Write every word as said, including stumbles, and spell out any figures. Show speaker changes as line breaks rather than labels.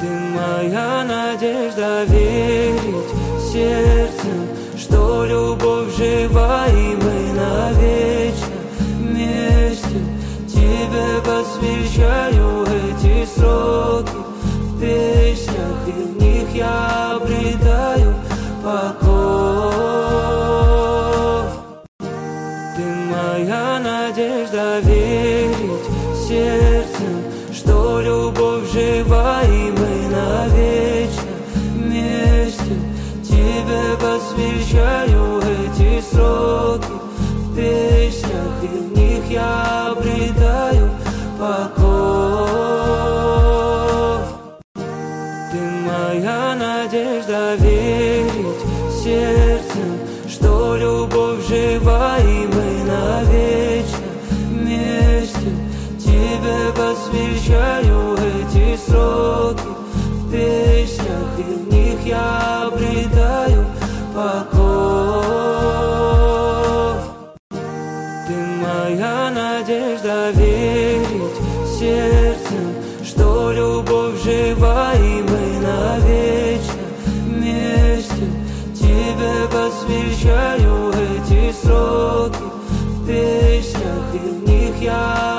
Ты моя надежда, верить сердцем, что любовь жива и мы навечно вместе. Тебе посвящаю эти строки в песнях, и в них я обретаю покой. Ты моя надежда, верить сердцем, что любовь жива и мы навечно вместе. Тебе посвящаю эти строки в песнях, и в них я обретаю покой. Ты моя надежда, верить сердцем, что любовь жива и мы навечно вместе. Тебе посвящаю эти строки в песнях, и в них я обретаю покой. Ты моя надежда, верить сердцем, что любовь жива и мы навечно вместе. Тебе посвящаю эти строки в песнях, и в них я